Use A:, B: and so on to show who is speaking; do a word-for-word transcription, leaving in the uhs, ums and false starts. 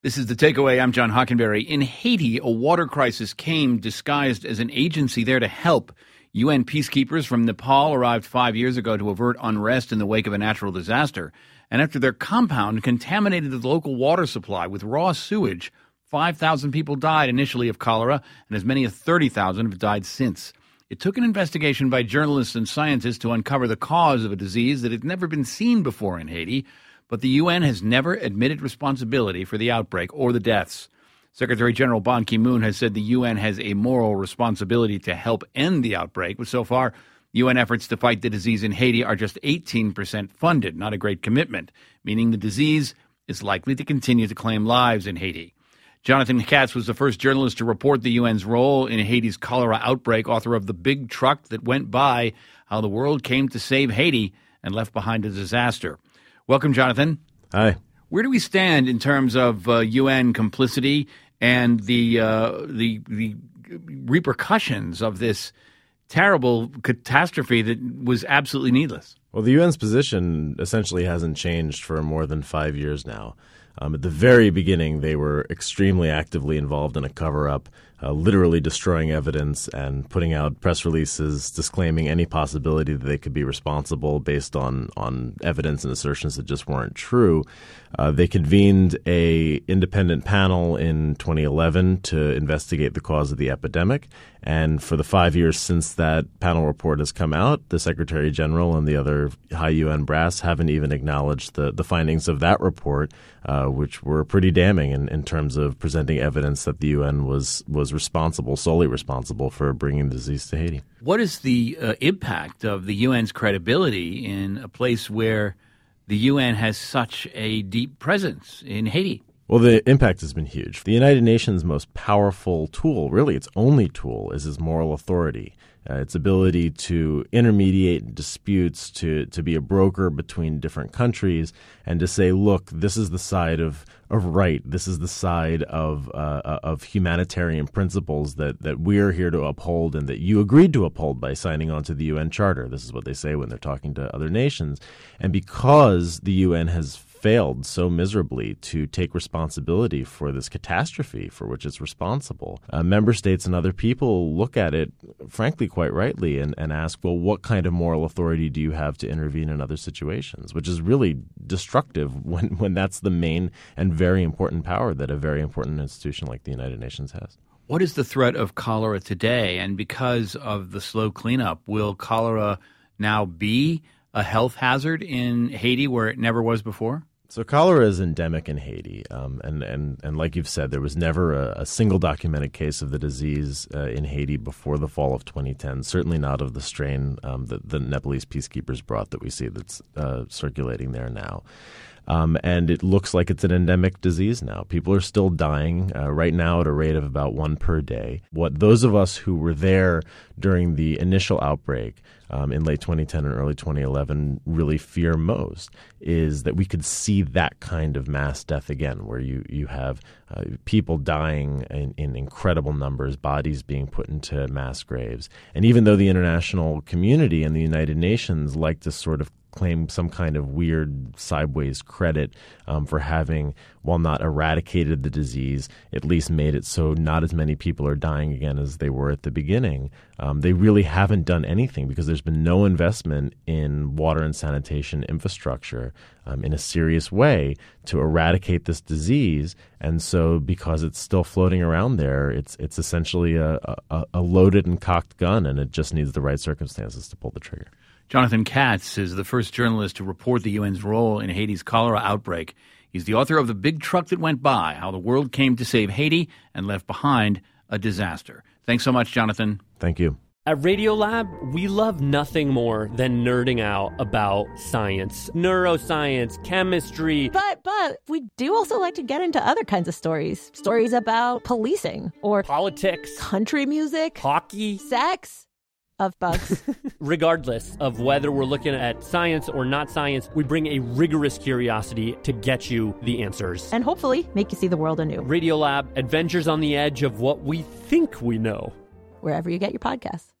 A: This is The Takeaway. I'm John Hockenberry. In Haiti, a water crisis came disguised as an agency there to help. U N peacekeepers from Nepal arrived five years ago to avert unrest in the wake of a natural disaster. And after their compound contaminated the local water supply with raw sewage, five thousand people died initially of cholera, and as many as thirty thousand have died since. It took an investigation by journalists and scientists to uncover the cause of a disease that had never been seen before in Haiti. But the U N has never admitted responsibility for the outbreak or the deaths. Secretary General Ban Ki-moon has said the U N has a moral responsibility to help end the outbreak. But so far, U N efforts to fight the disease in Haiti are just eighteen percent funded, not a great commitment, meaning the disease is likely to continue to claim lives in Haiti. Jonathan Katz was the first journalist to report the U N's role in Haiti's cholera outbreak, author of The Big Truck That Went By, How the World Came to Save Haiti and Left Behind a Disaster. Welcome, Jonathan.
B: Hi.
A: Where do we stand in terms of uh, U N complicity and the, uh, the the repercussions of this terrible catastrophe that was absolutely needless?
B: Well, the U N's position essentially hasn't changed for more than five years now. Um, at the very beginning, they were extremely actively involved in a cover-up, uh, literally destroying evidence and putting out press releases disclaiming any possibility that they could be responsible based on, on evidence and assertions that just weren't true. Uh, they convened a independent panel in twenty eleven to investigate the cause of the epidemic. And for the five years since that panel report has come out, the Secretary General and the other high U N brass haven't even acknowledged the, the findings of that report, uh, which were pretty damning in, in terms of presenting evidence that the U N was, was responsible, solely responsible for bringing the disease to Haiti.
A: What is the uh, impact of the U N's credibility in a place where the U N has such a deep presence in Haiti?
B: Well, the impact has been huge. The United Nations' most powerful tool, really its only tool, is its moral authority. Uh, its ability to intermediate disputes, to, to be a broker between different countries, and to say, look, this is the side of, of right, this is the side of uh, of humanitarian principles that, that we're here to uphold and that you agreed to uphold by signing on to the U N Charter. This is what they say when they're talking to other nations. And because the U N has failed so miserably to take responsibility for this catastrophe for which it's responsible, uh, member states and other people look at it, frankly, quite rightly, and, and ask, well, what kind of moral authority do you have to intervene in other situations? Which is really destructive when, when that's the main and very important power that a very important institution like the United Nations has.
A: What is the threat of cholera today? And because of the slow cleanup, will cholera now be a health hazard in Haiti where it never was before?
B: So cholera is endemic in Haiti, um, and, and, and like you've said, there was never a, a single documented case of the disease uh, in Haiti before the fall of twenty ten, certainly not of the strain um, that the Nepalese peacekeepers brought that we see that's uh, circulating there now. Um, and it looks like it's an endemic disease now. People are still dying uh, right now at a rate of about one per day. What those of us who were there during the initial outbreak um, in late twenty ten and early twenty eleven really fear most is that we could see that kind of mass death again, where you, you have uh, people dying in, in incredible numbers, bodies being put into mass graves. And even though the international community and the United Nations like to sort of claim some kind of weird sideways credit um, for having, while not eradicated the disease, at least made it so not as many people are dying again as they were at the beginning. Um, they really haven't done anything because there's been no investment in water and sanitation infrastructure um, in a serious way to eradicate this disease. And so because it's still floating around there, it's it's essentially a, a, a loaded and cocked gun, and it just needs the right circumstances to pull the trigger.
A: Jonathan Katz is the first journalist to report the U N's role in Haiti's cholera outbreak. He's the author of The Big Truck That Went By, How the World Came to Save Haiti and Left Behind a Disaster. Thanks so much, Jonathan.
B: Thank you.
C: At Radiolab, we love nothing more than nerding out about science, neuroscience, chemistry.
D: But, but, we do also like to get into other kinds of stories. Stories about policing or
C: politics,
D: country music,
C: hockey,
D: sex. Of bugs.
C: Regardless of whether we're looking at science or not science, we bring a rigorous curiosity to get you the answers.
D: And hopefully make you see the world anew.
C: Radiolab, adventures on the edge of what we think we know.
D: Wherever you get your podcasts.